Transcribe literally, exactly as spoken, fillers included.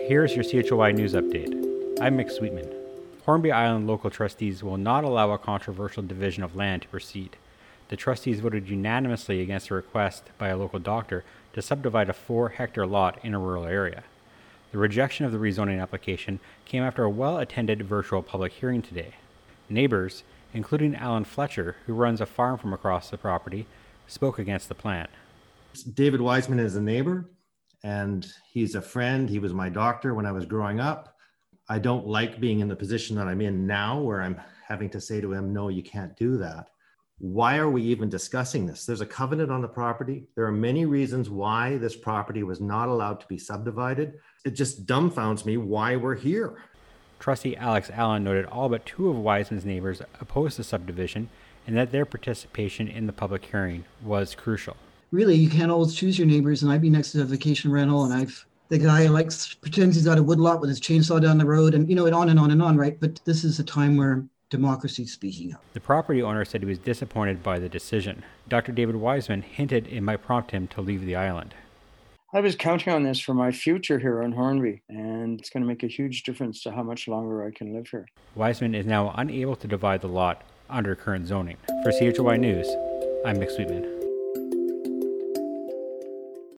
here's your C H O Y News Update. I'm Mick Sweetman. Hornby Island local trustees will not allow a controversial division of land to proceed. The trustees voted unanimously against a request by a local doctor to subdivide a four-hectare lot in a rural area. The rejection of the rezoning application came after a well-attended virtual public hearing today. Neighbors, including Alan Fletcher, who runs a farm from across the property, spoke against the plan. David Wiseman is a neighbor, and he's a friend. He was my doctor when I was growing up. I don't like being in the position that I'm in now, where I'm having to say to him, no, you can't do that. Why are we even discussing this? There's a covenant on the property. There are many reasons why this property was not allowed to be subdivided. It just dumbfounds me why we're here. Trustee Alex Allen noted all but two of Wiseman's neighbors opposed the subdivision and that their participation in the public hearing was crucial. Really, you can't always choose your neighbors, and I'd be next to a vacation rental, and I've the guy likes pretends he's got a woodlot with his chainsaw down the road, and you know, and on and on and on, right? But this is a time where democracy is speaking up. The property owner said he was disappointed by the decision. Doctor David Wiseman hinted it might prompt him to leave the island. I was counting on this for my future here on Hornby, and it's going to make a huge difference to how much longer I can live here. Wiseman is now unable to divide the lot under current zoning. For C H O Y News, I'm Mick Sweetman.